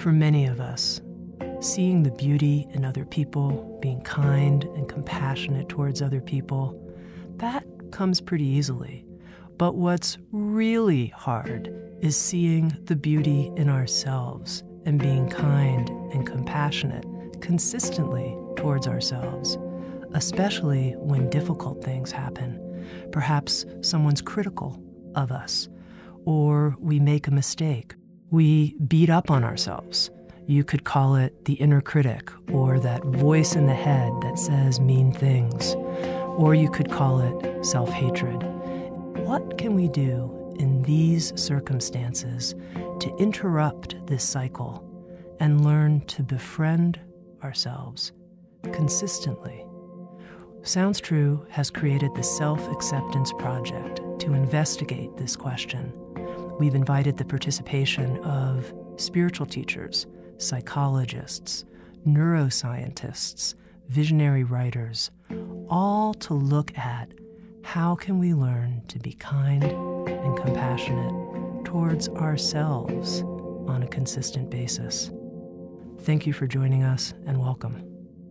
For many of us, seeing the beauty in other people, being kind and compassionate towards other people, that comes pretty easily. But what's really hard is seeing the beauty in ourselves and being kind and compassionate consistently towards ourselves, especially when difficult things happen. Perhaps someone's critical of us, or we make a mistake. We beat up on ourselves. You could call it the inner critic, or that voice in the head that says mean things, or you could call it self-hatred. What can we do in these circumstances to interrupt this cycle and learn to befriend ourselves consistently? Sounds True has created the Self-Acceptance Project to investigate this question. We've invited the participation of spiritual teachers, psychologists, neuroscientists, visionary writers, all to look at how can we learn to be kind and compassionate towards ourselves on a consistent basis. Thank you for joining us, and welcome.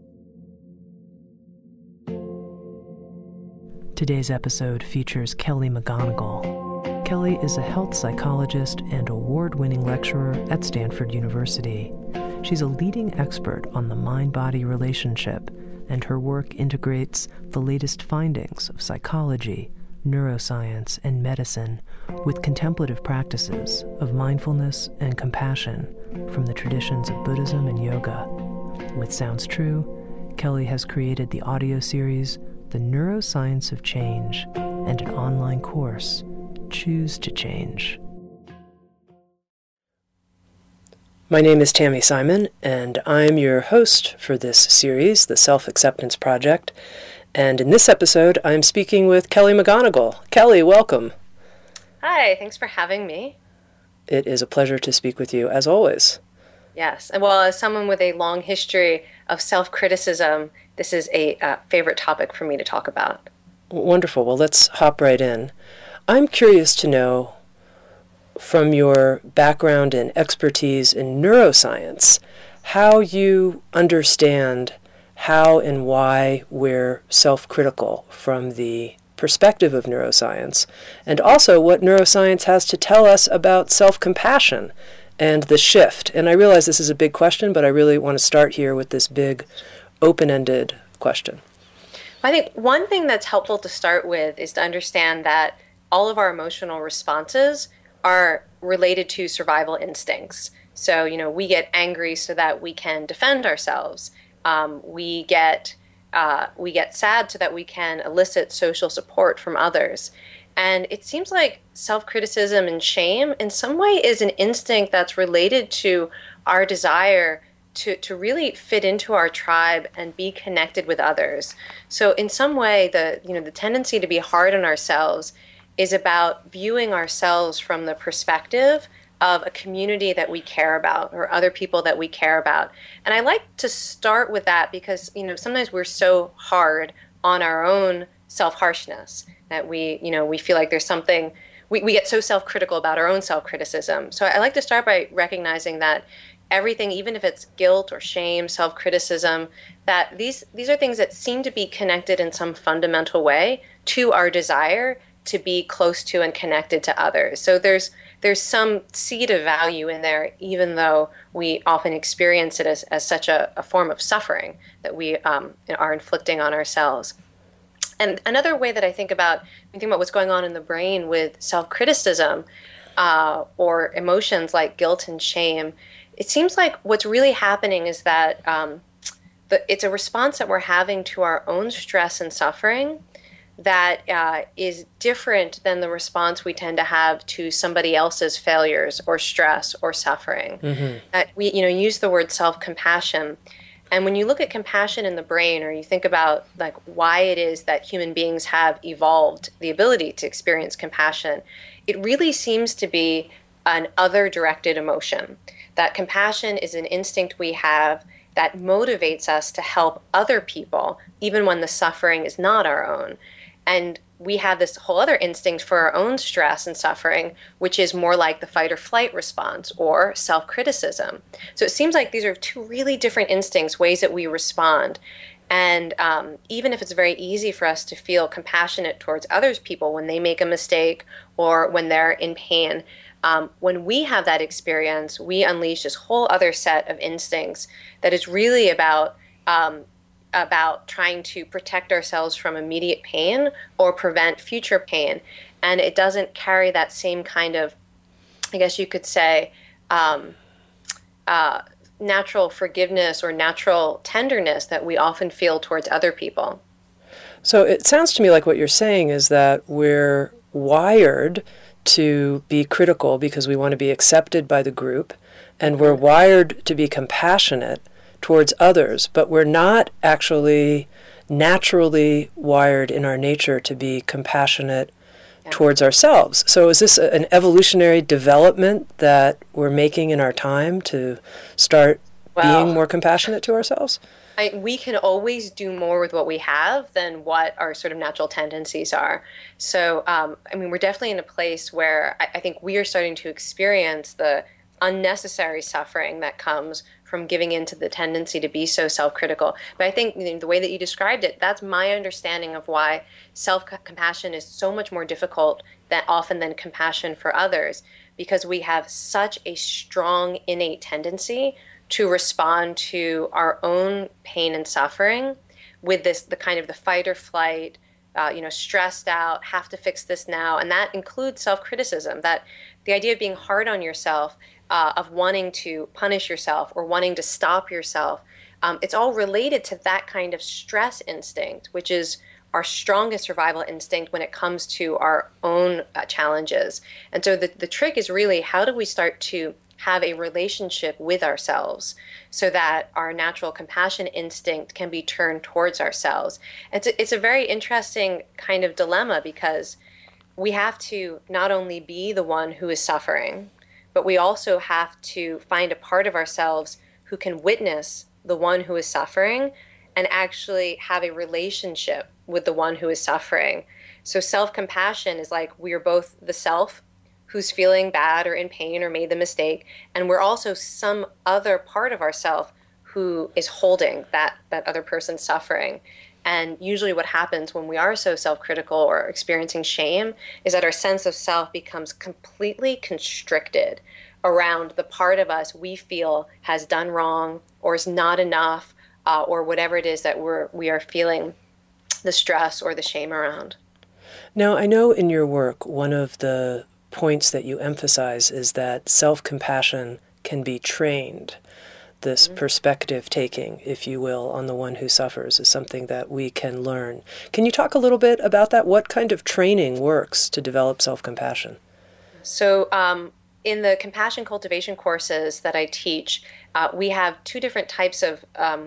Today's episode features Kelly McGonigal. Kelly is a health psychologist and award-winning lecturer at Stanford University. She's a leading expert on the mind-body relationship, and her work integrates the latest findings of psychology, neuroscience, and medicine with contemplative practices of mindfulness and compassion from the traditions of Buddhism and yoga. With Sounds True, Kelly has created the audio series The Neuroscience of Change and an online course, Choose to Change. My name is Tammy Simon, and I'm your host for this series, The Self-Acceptance Project. And in this episode, I'm speaking with Kelly McGonigal. Kelly, welcome. Hi, thanks for having me. It is a pleasure to speak with you, as always. Yes, and well, as someone with a long history of self-criticism, this is a favorite topic for me to talk about. Wonderful. Well, let's hop right in. I'm curious to know, from your background and expertise in neuroscience, how you understand how and why we're self-critical from the perspective of neuroscience, and also what neuroscience has to tell us about self-compassion and the shift. And I realize this is a big question, but I really want to start here with this big, open-ended question. I think one thing that's helpful to start with is to understand that all of our emotional responses are related to survival instincts. So, we get angry so that we can defend ourselves. We get sad so that we can elicit social support from others. And it seems like self-criticism and shame in some way is an instinct that's related to our desire to really fit into our tribe and be connected with others. So in some way, the tendency to be hard on ourselves is about viewing ourselves from the perspective of a community that we care about or other people that we care about. And I like to start with that because, sometimes we're so hard on our own self-harshness that we feel like there's something, we get so self-critical about our own self-criticism. So I like to start by recognizing that everything, even if it's guilt or shame, self-criticism, that these are things that seem to be connected in some fundamental way to our desire to be close to and connected to others. So there's some seed of value in there, even though we often experience it as such a form of suffering that we are inflicting on ourselves. And another way that I think about, when you think about what's going on in the brain with self-criticism or emotions like guilt and shame, it seems like what's really happening is that it's a response that we're having to our own stress and suffering that is different than the response we tend to have to somebody else's failures or stress or suffering. Mm-hmm. We use the word self-compassion. And when you look at compassion in the brain, or you think about like why it is that human beings have evolved the ability to experience compassion, it really seems to be an other-directed emotion. That compassion is an instinct we have that motivates us to help other people, even when the suffering is not our own. And we have this whole other instinct for our own stress and suffering, which is more like the fight or flight response or self-criticism. So it seems like these are two really different instincts, ways that we respond. And even if it's very easy for us to feel compassionate towards others people when they make a mistake or when they're in pain, when we have that experience, we unleash this whole other set of instincts that is really about trying to protect ourselves from immediate pain or prevent future pain. And it doesn't carry that same kind of, I guess you could say, natural forgiveness or natural tenderness that we often feel towards other people. So it sounds to me like what you're saying is that we're wired to be critical because we want to be accepted by the group, and we're wired to be compassionate towards others, but we're not actually naturally wired in our nature to be compassionate towards ourselves. So is this an evolutionary development that we're making in our time to start being more compassionate to ourselves? We can always do more with what we have than what our sort of natural tendencies are. So, we're definitely in a place where I think we are starting to experience the unnecessary suffering that comes from giving into the tendency to be so self-critical. But I think the way that you described it, that's my understanding of why self-compassion is so much more difficult often than compassion for others, because we have such a strong innate tendency to respond to our own pain and suffering with the kind of the fight or flight, stressed out, have to fix this now. And that includes self-criticism, that the idea of being hard on yourself, of wanting to punish yourself or wanting to stop yourself, it's all related to that kind of stress instinct, which is our strongest survival instinct when it comes to our own challenges. And so the trick is really, how do we start to have a relationship with ourselves so that our natural compassion instinct can be turned towards ourselves? It's a very interesting kind of dilemma, because we have to not only be the one who is suffering, but we also have to find a part of ourselves who can witness the one who is suffering and actually have a relationship with the one who is suffering. So self-compassion is like we are both the self who's feeling bad or in pain or made the mistake, and we're also some other part of ourself who is holding that other person's suffering. And usually what happens when we are so self-critical or experiencing shame is that our sense of self becomes completely constricted around the part of us we feel has done wrong or is not enough, or whatever it is that we are feeling the stress or the shame around. Now, I know in your work, one of the points that you emphasize is that self-compassion can be trained. This perspective taking, if you will, on the one who suffers is something that we can learn. Can you talk a little bit about that? What kind of training works to develop self-compassion? So in the compassion cultivation courses that I teach, we have two different types of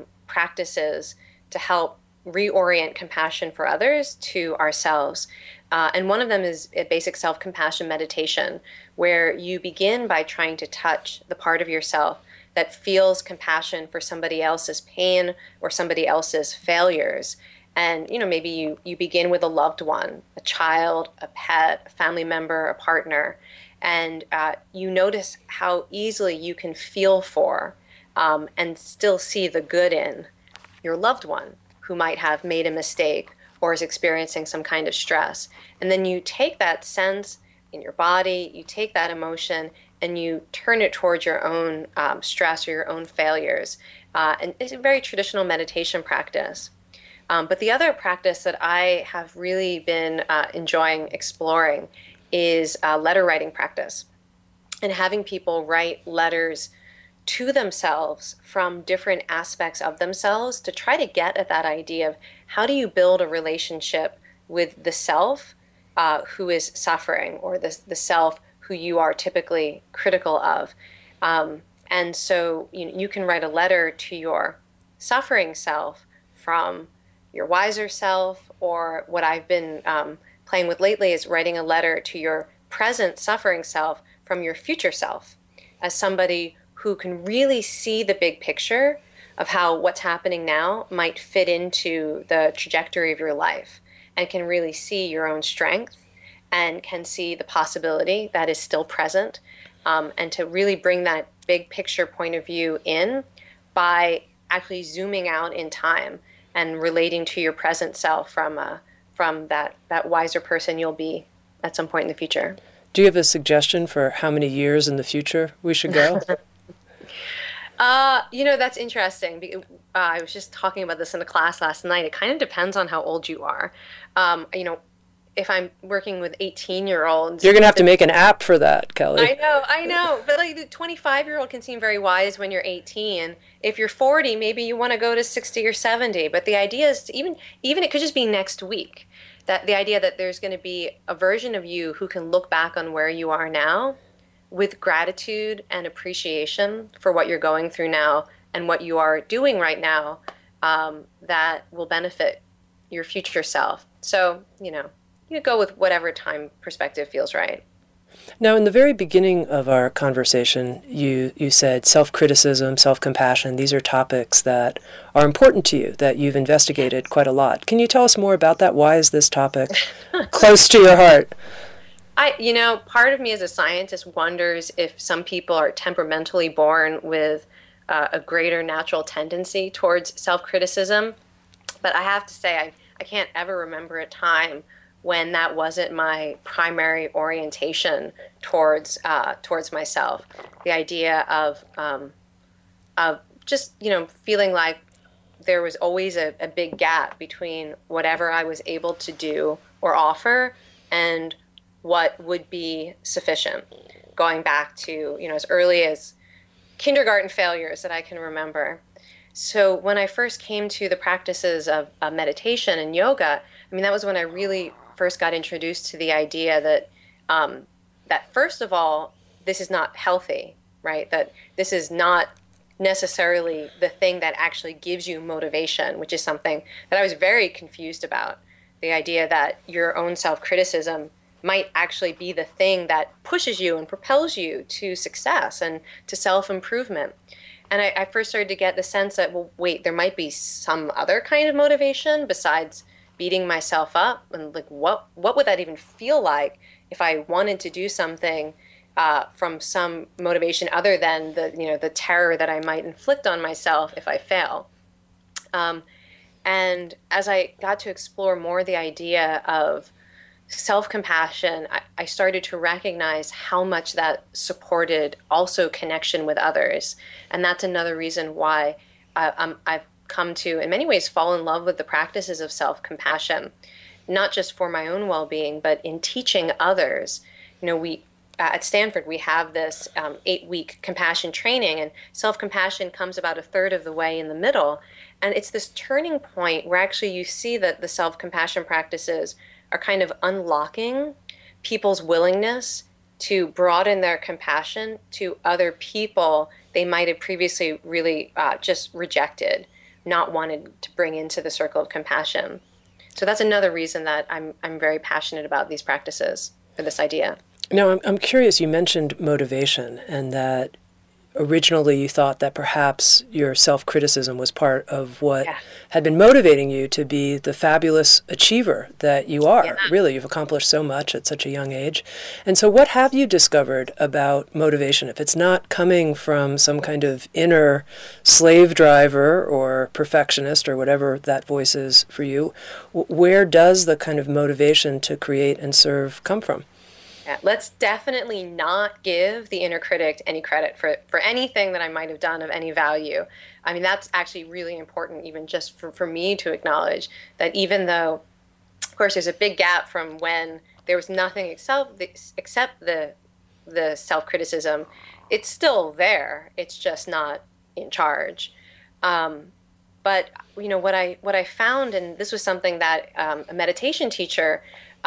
practices to help reorient compassion for others to ourselves. And one of them is a basic self-compassion meditation, where you begin by trying to touch the part of yourself that feels compassion for somebody else's pain or somebody else's failures. And maybe you begin with a loved one, a child, a pet, a family member, a partner, and you notice how easily you can feel for and still see the good in your loved one who might have made a mistake or is experiencing some kind of stress. And then you take that sense in your body, you take that emotion, and you turn it towards your own stress or your own failures. And it's a very traditional meditation practice. But the other practice that I have really been enjoying exploring is letter writing practice, and having people write letters to themselves from different aspects of themselves to try to get at that idea of how do you build a relationship with the self who is suffering, or the self who you are typically critical of. And so you can write a letter to your suffering self from your wiser self, or what I've been playing with lately is writing a letter to your present suffering self from your future self, as somebody who can really see the big picture of how what's happening now might fit into the trajectory of your life. and can really see your own strength and can see the possibility that is still present, and to really bring that big picture point of view in by actually zooming out in time and relating to your present self from that wiser person you'll be at some point in the future. Do you have a suggestion for how many years in the future we should go? That's interesting. I was just talking about this in a class last night. It kind of depends on how old you are. If I'm working with 18-year-olds, you're going to have to make an app for that, Kelly. I know. But like the 25-year-old can seem very wise when you're 18. If you're 40, maybe you want to go to 60 or 70. But the idea is to even it could just be next week. That the idea that there's going to be a version of you who can look back on where you are now with gratitude and appreciation for what you're going through now and what you are doing right now, that will benefit your future self. So, you go with whatever time perspective feels right. Now, in the very beginning of our conversation, you said self-criticism, self-compassion, these are topics that are important to you, that you've investigated quite a lot. Can you tell us more about that? Why is this topic close to your heart? Part of me as a scientist wonders if some people are temperamentally born with a greater natural tendency towards self-criticism. But I have to say, I can't ever remember a time when that wasn't my primary orientation towards myself. The idea of just feeling like there was always a big gap between whatever I was able to do or offer and what would be sufficient. Going back to as early as kindergarten failures that I can remember. So when I first came to the practices of meditation and yoga, that was when I really first got introduced to the idea that that first of all, this is not healthy, right? That this is not necessarily the thing that actually gives you motivation, which is something that I was very confused about. The idea that your own self-criticism might actually be the thing that pushes you and propels you to success and to self-improvement. And I first started to get the sense that, well, wait, there might be some other kind of motivation besides beating myself up, and like what would that even feel like if I wanted to do something from some motivation other than the terror that I might inflict on myself if I fail. And as I got to explore more the idea of self-compassion, I started to recognize how much that supported also connection with others. And that's another reason why I've come to, in many ways, fall in love with the practices of self-compassion, not just for my own well-being, but in teaching others. We at Stanford, we have this 8-week compassion training, and self-compassion comes about a third of the way in the middle. And it's this turning point where actually you see that the self-compassion practices are kind of unlocking people's willingness to broaden their compassion to other people they might have previously really just rejected, not wanted to bring into the circle of compassion. So that's another reason that I'm very passionate about these practices, or this idea. Now, I'm curious, you mentioned motivation, and that originally you thought that perhaps your self-criticism was part of what had been motivating you to be the fabulous achiever that you are. Yeah. Really, you've accomplished so much at such a young age. And so what have you discovered about motivation? If it's not coming from some kind of inner slave driver or perfectionist or whatever that voice is for you, where does the kind of motivation to create and serve come from? Yeah, let's definitely not give the inner critic any credit for anything that I might have done of any value. That's actually really important, even just for me to acknowledge that even though, of course, there's a big gap from when there was nothing except the self-criticism, it's still there. It's just not in charge. But what I found, and this was something that a meditation teacher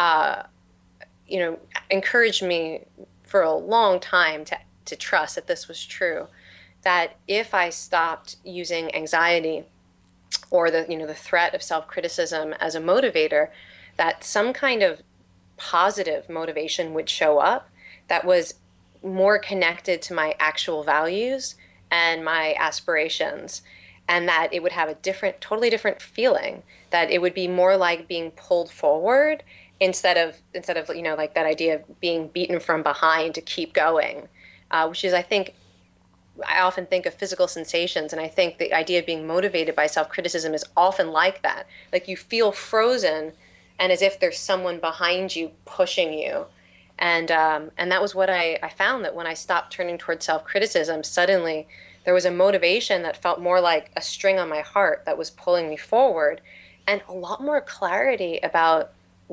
encouraged me for a long time to trust that this was true, that if I stopped using anxiety or the threat of self-criticism as a motivator, that some kind of positive motivation would show up that was more connected to my actual values and my aspirations. and that it would have a different, totally different feeling, that it would be more like being pulled forward instead of like that idea of being beaten from behind to keep going, which is, I often think of physical sensations, and I think the idea of being motivated by self-criticism is often like that. Like you feel frozen, and as if there's someone behind you pushing you. And that was what I found, that when I stopped turning towards self-criticism, suddenly there was a motivation that felt more like a string on my heart that was pulling me forward, and a lot more clarity about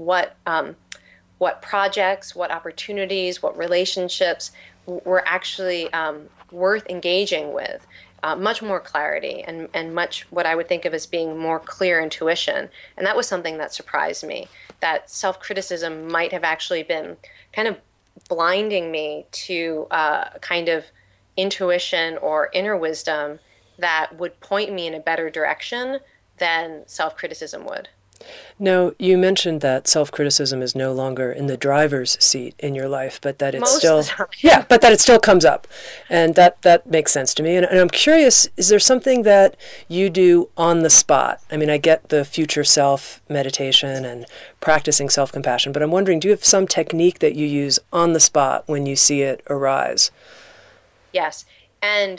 what projects, what opportunities, what relationships were actually worth engaging with. Much more clarity and much what I would think of as being more clear intuition. And that was something that surprised me, that self-criticism might have actually been kind of blinding me to kind of intuition or inner wisdom that would point me in a better direction than self-criticism would. Now, you mentioned that self-criticism is no longer in the driver's seat in your life, but that it's still, yeah, but that it still comes up. And that makes sense to me. And I'm curious, is there something that you do on the spot? I mean, I get the future self meditation and practicing self-compassion, but I'm wondering, do you have some technique that you use on the spot when you see it arise? Yes. And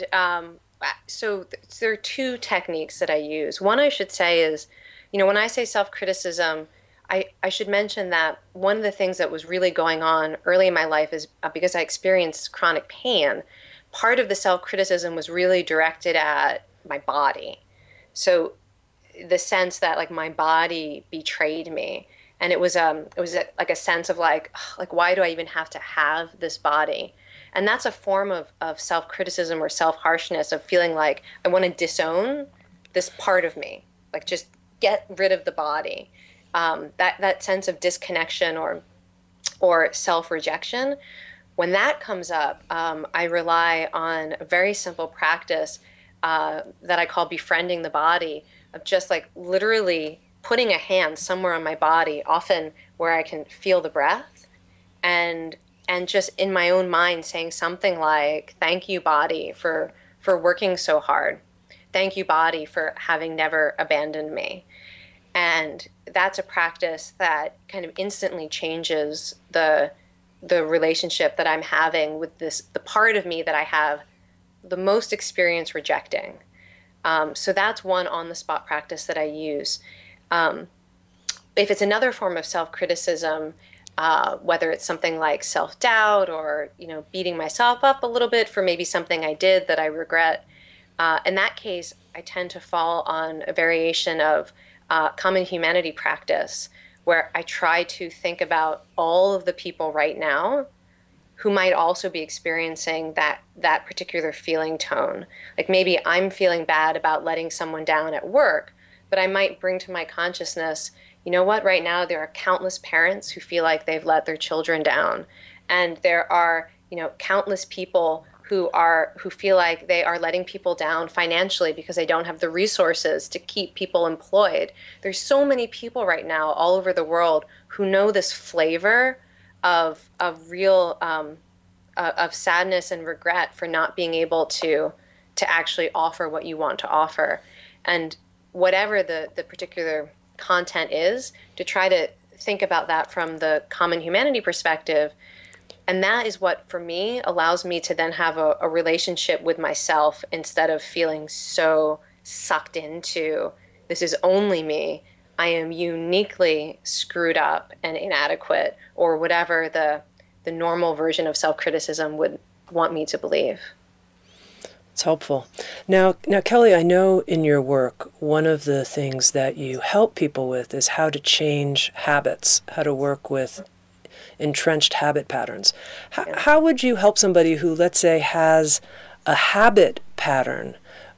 so there are two techniques that I use. One, I should say, is, when I say self-criticism, I should mention that one of the things that was really going on early in my life is because I experienced chronic pain, part of the self-criticism was really directed at my body. So the sense that like my body betrayed me. And it was like a sense of like why do I even have to have this body? And that's a form of self-criticism or self-harshness, of feeling like I want to disown this part of me, like just get rid of the body. That sense of disconnection or self-rejection. When that comes up, I rely on a very simple practice that I call befriending the body, of just like literally putting a hand somewhere on my body, often where I can feel the breath, and just in my own mind saying something like, thank you, body, for working so hard. Thank you, body, for having never abandoned me. And that's a practice that kind of instantly changes the relationship that I'm having with the part of me that I have the most experience rejecting. So that's one on-the-spot practice that I use. If it's another form of self-criticism, whether it's something like self-doubt or beating myself up a little bit for maybe something I did that I regret, in that case, I tend to fall on a variation of common humanity practice, where I try to think about all of the people right now who might also be experiencing that particular feeling tone. Like maybe I'm feeling bad about letting someone down at work, but I might bring to my consciousness, you know what, right now there are countless parents who feel like they've let their children down. And there are, countless people who feel like they are letting people down financially because they don't have the resources to keep people employed. There's so many people right now all over the world who know this flavor of real of sadness and regret for not being able to actually offer what you want to offer. And whatever the particular content is, to try to think about that from the common humanity perspective. And that is what, for me, allows me to then have a relationship with myself, instead of feeling so sucked into, this is only me, I am uniquely screwed up and inadequate, or whatever the normal version of self-criticism would want me to believe. It's helpful. Now, Kelly, I know in your work, one of the things that you help people with is how to change habits, how to work with entrenched habit patterns. How would you help somebody who, let's say, has a habit pattern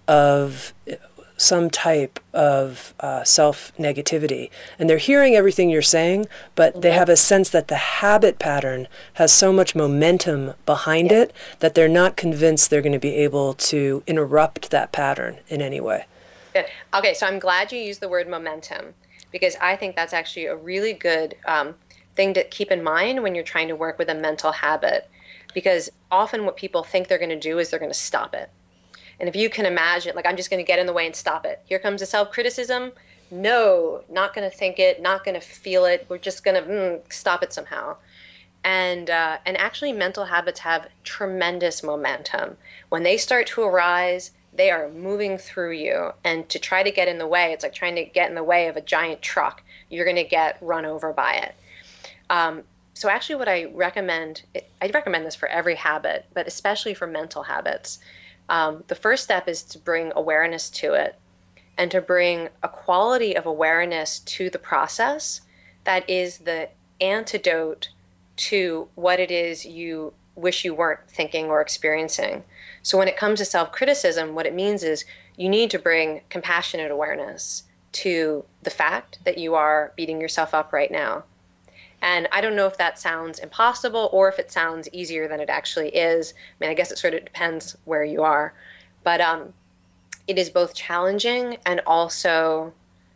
of some type of self-negativity, and they're hearing everything you're saying, but they have a sense that the habit pattern has so much momentum behind it that they're not convinced they're going to be able to interrupt that pattern in any way? Good. Okay, so I'm glad you used the word momentum, because I think that's actually a really good thing to keep in mind when you're trying to work with a mental habit, because often what people think they're going to do is they're going to stop it. And if you can imagine, like, I'm just going to get in the way and stop it. Here comes the self-criticism. No, not going to think it, not going to feel it. We're just going to stop it somehow. And actually, mental habits have tremendous momentum. When they start to arise, they are moving through you. And to try to get in the way, it's like trying to get in the way of a giant truck. You're going to get run over by it. So actually what I recommend this for every habit, but especially for mental habits. The first step is to bring awareness to it and to bring a quality of awareness to the process that is the antidote to what it is you wish you weren't thinking or experiencing. So when it comes to self-criticism, what it means is you need to bring compassionate awareness to the fact that you are beating yourself up right now. And I don't know if that sounds impossible or if it sounds easier than it actually is. I mean, I guess it sort of depends where you are. But it is both challenging and also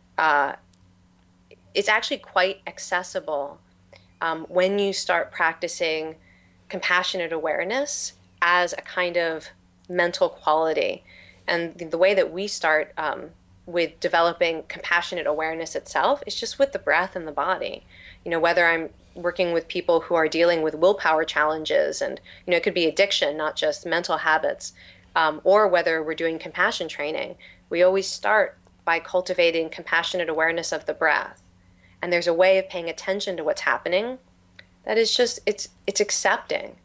it's actually quite accessible when you start practicing compassionate awareness as a kind of mental quality. And the way that we start with developing compassionate awareness itself is just with the breath and the body. You know, whether I'm working with people who are dealing with willpower challenges, and, you know, it could be addiction, not just mental habits, or whether we're doing compassion training, we always start by cultivating compassionate awareness of the breath. And there's a way of paying attention to what's happening that is just, it's accepting.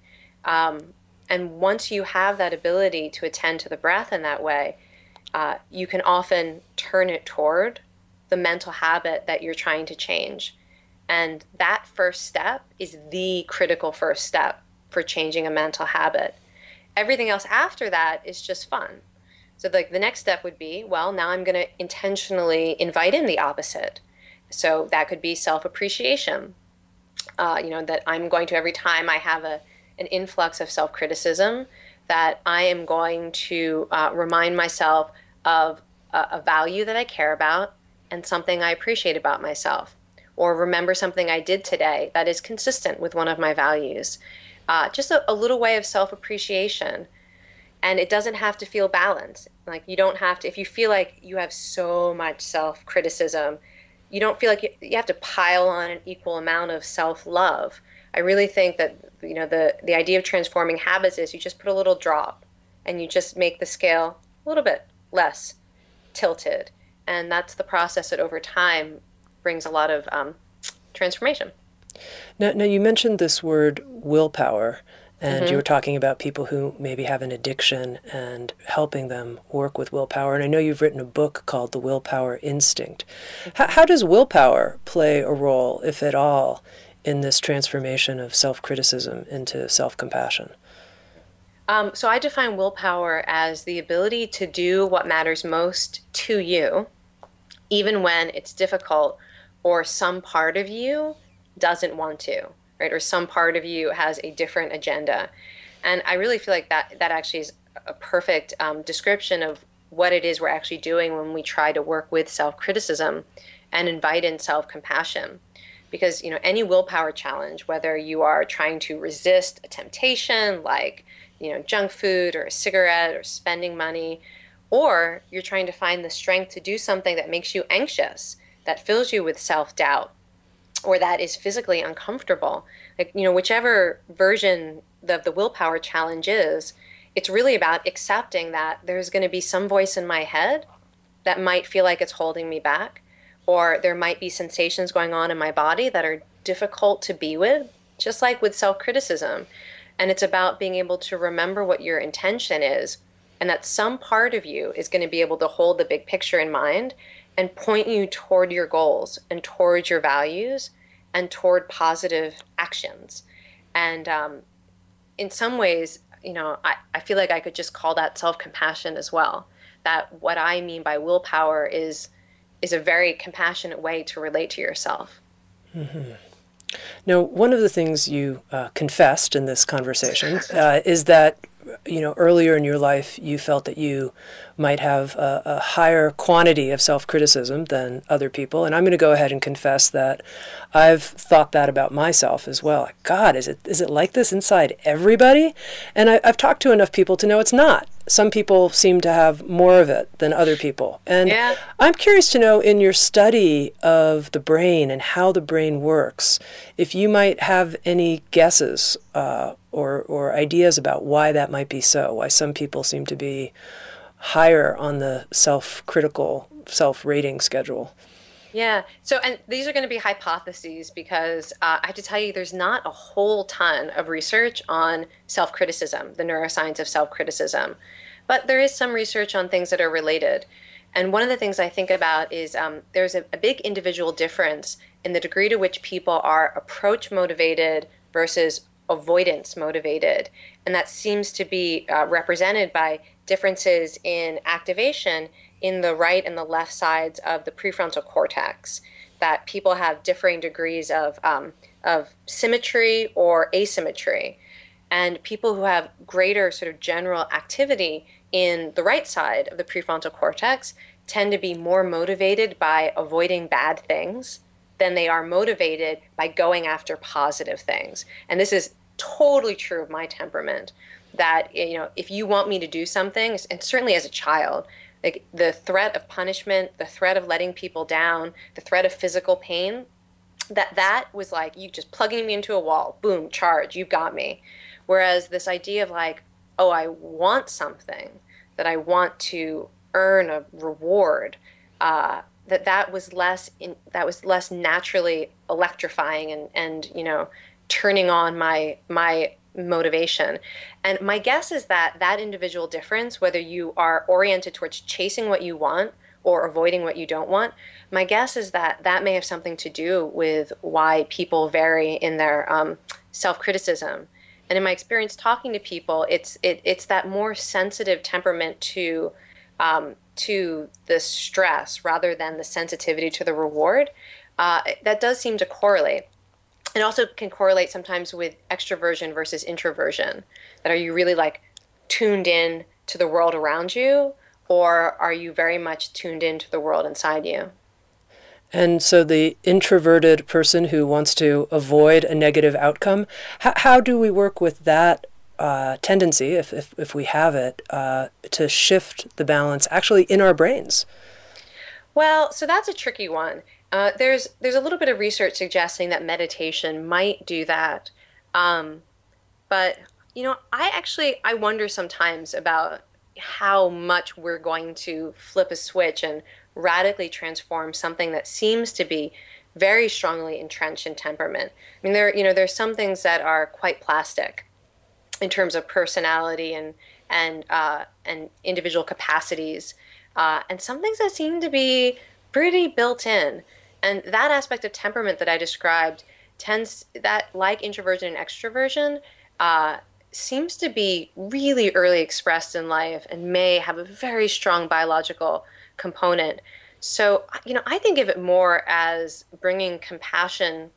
And once you have that ability to attend to the breath in that way, you can often turn it toward the mental habit that you're trying to change. And that first step is the critical first step for changing a mental habit. Everything else after that is just fun. So like the next step would be, well, now I'm going to intentionally invite in the opposite. So that could be self-appreciation. That I'm going to, every time I have an influx of self-criticism, that I am going to remind myself of a value that I care about and something I appreciate about myself. Or remember something I did today that is consistent with one of my values. Just a little way of self-appreciation. And it doesn't have to feel balanced. Like, you don't have to, if you feel like you have so much self-criticism, you don't feel like you have to pile on an equal amount of self-love. I really think that, you know, the idea of transforming habits is you just put a little drop and you just make the scale a little bit less tilted. And that's the process that over time brings a lot of transformation. Now, you mentioned this word willpower, and you were talking about people who maybe have an addiction and helping them work with willpower. And I know you've written a book called The Willpower Instinct. How does willpower play a role, if at all, in this transformation of self-criticism into self-compassion? So I define willpower as the ability to do what matters most to you, even when it's difficult or some part of you doesn't want to, right? Or some part of you has a different agenda. And I really feel like that actually is a perfect description of what it is we're actually doing when we try to work with self-criticism and invite in self-compassion. Because, you know, any willpower challenge, whether you are trying to resist a temptation like, you know, junk food or a cigarette or spending money, or you're trying to find the strength to do something that makes you anxious, that fills you with self-doubt, or that is physically uncomfortable, like, you know, whichever version of the willpower challenge is, it's really about accepting that there's going to be some voice in my head that might feel like it's holding me back, or there might be sensations going on in my body that are difficult to be with, just like with self-criticism. And it's about being able to remember what your intention is, and that some part of you is going to be able to hold the big picture in mind and point you toward your goals and towards your values and toward positive actions. And in some ways, you know, I feel like I could just call that self-compassion as well. That what I mean by willpower is a very compassionate way to relate to yourself. Mm-hmm. Now, one of the things you confessed in this conversation is that, you know, earlier in your life, you felt that you might have a higher quantity of self-criticism than other people. And I'm going to go ahead and confess that I've thought that about myself as well. Like, God, is it like this inside everybody? And I've talked to enough people to know it's not. some people seem to have more of it than other people. And Yeah. I'm curious to know, in your study of the brain and how the brain works, if you might have any guesses or ideas about why that might be so, why some people seem to be higher on the self-critical, self-rating schedule. Yeah. So, and these are going to be hypotheses because I have to tell you, there's not a whole ton of research on self-criticism, the neuroscience of self-criticism. But there is some research on things that are related. And one of the things I think about is there's a big individual difference in the degree to which people are approach motivated versus avoidance motivated. And that seems to be represented by differences in activation in the right and the left sides of the prefrontal cortex, that people have differing degrees of symmetry or asymmetry. And people who have greater sort of general activity in the right side of the prefrontal cortex tend to be more motivated by avoiding bad things than they are motivated by going after positive things. And this is totally true of my temperament, that, you know, if you want me to do something, and certainly as a child, like the threat of punishment, the threat of letting people down, the threat of physical pain, that was like you just plugging me into a wall, boom, charge, you've got me. Whereas this idea of like, oh, I want something, that I want to earn a reward, that was less naturally electrifying and you know, turning on my motivation. And my guess is that that individual difference, whether you are oriented towards chasing what you want or avoiding what you don't want, my guess is that that may have something to do with why people vary in their self-criticism. And in my experience talking to people, it's that more sensitive temperament to the stress rather than the sensitivity to the reward. That does seem to correlate. It also can correlate sometimes with extroversion versus introversion. That are you really like tuned in to the world around you, or are you very much tuned into the world inside you? And so the introverted person who wants to avoid a negative outcome, how do we work with that tendency, if we have it, to shift the balance actually in our brains? Well, so that's a tricky one. There's a little bit of research suggesting that meditation might do that. But, you know, I wonder sometimes about how much we're going to flip a switch and radically transform something that seems to be very strongly entrenched in temperament. I mean, there's some things that are quite plastic in terms of personality and individual capacities, and some things that seem to be pretty built in. And that aspect of temperament that I described tends that, like introversion and extroversion, seems to be really early expressed in life and may have a very strong biological component. So, you know, I think of it more as bringing compassion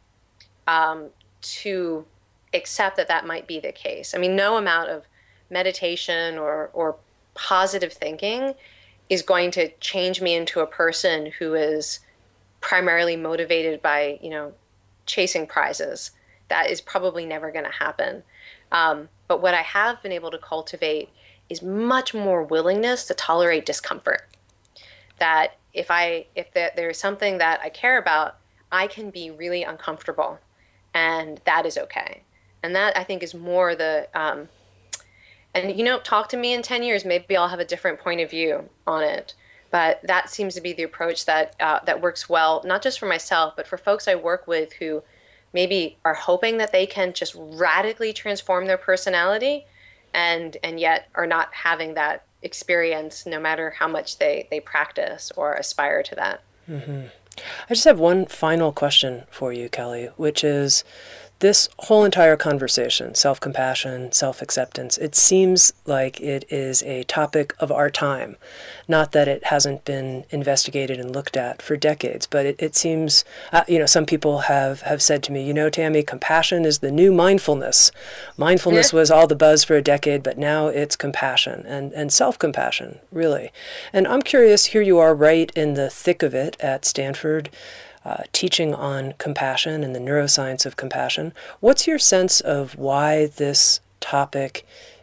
to accept that that might be the case. I mean, no amount of meditation or positive thinking is going to change me into a person who is primarily motivated by, you know, chasing prizes. That is probably never going to happen. But what I have been able to cultivate is much more willingness to tolerate discomfort. That if there is something that I care about, I can be really uncomfortable, and that is okay. And that, I think, is more the and, you know, talk to me in 10 years, maybe I'll have a different point of view on it. But that seems to be the approach that that works well, not just for myself, but for folks I work with who maybe are hoping that they can just radically transform their personality and yet are not having that experience no matter how much they practice or aspire to that. Mm-hmm. I just have one final question for you, Kelly, which is this whole entire conversation, self-compassion, self-acceptance, it seems like it is a topic of our time. Not that it hasn't been investigated and looked at for decades, but it seems, some people have said to me, you know, Tammy, compassion is the new mindfulness. Mindfulness was all the buzz for a decade, but now it's compassion and self-compassion, really. And I'm curious, here you are right in the thick of it at Stanford, teaching on compassion and the neuroscience of compassion. What's your sense of why this topic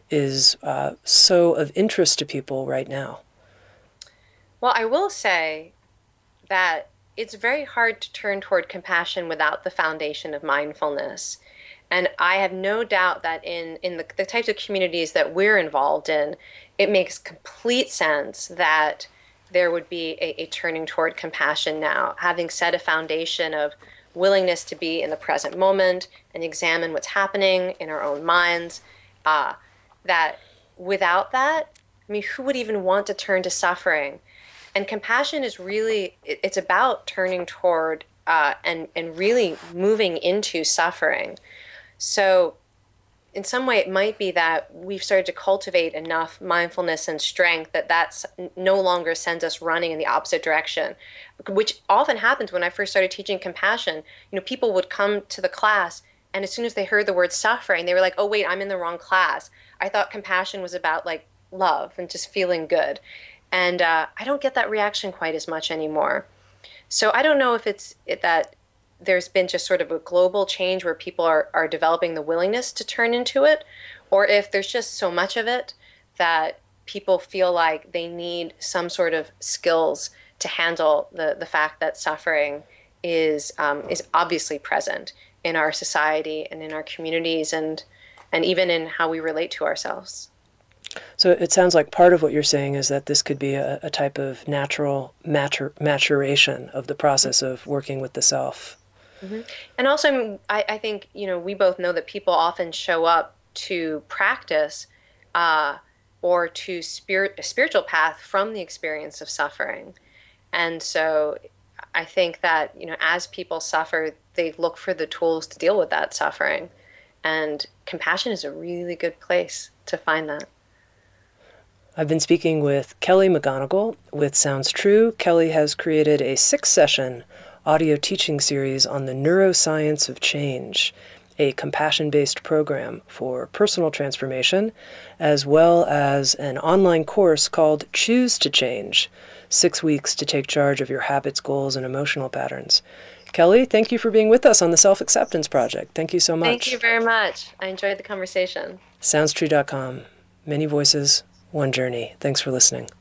is so of interest to people right now? Well, I will say that it's very hard to turn toward compassion without the foundation of mindfulness. And I have no doubt that in the types of communities that we're involved in, it makes complete sense that there would be a turning toward compassion now, having set a foundation of willingness to be in the present moment and examine what's happening in our own minds. That without that, I mean, who would even want to turn to suffering? And compassion is really, it's about turning toward and really moving into suffering. So in some way, it might be that we've started to cultivate enough mindfulness and strength that that's no longer sends us running in the opposite direction, which often happens when I first started teaching compassion. People would come to the class, and as soon as they heard the word suffering, they were like, oh, wait, I'm in the wrong class. I thought compassion was about like love and just feeling good. And I don't get that reaction quite as much anymore. So I don't know if it's that there's been just sort of a global change where people are developing the willingness to turn into it, or if there's just so much of it that people feel like they need some sort of skills to handle the fact that suffering is obviously present in our society and in our communities and even in how we relate to ourselves. So it sounds like part of what you're saying is that this could be a type of natural maturation of the process of working with the self. Mm-hmm. And also, I think, we both know that people often show up to practice or to a spiritual path from the experience of suffering. And so I think that, as people suffer, they look for the tools to deal with that suffering. And compassion is a really good place to find that. I've been speaking with Kelly McGonigal with Sounds True. Kelly has created a 6-session audio teaching series on the neuroscience of change, a compassion-based program for personal transformation, as well as an online course called Choose to Change, 6 weeks to take charge of your habits, goals, and emotional patterns. Kelly, thank you for being with us on the Self-Acceptance Project. Thank you so much. Thank you very much. I enjoyed the conversation. SoundsTrue.com. Many voices, one journey. Thanks for listening.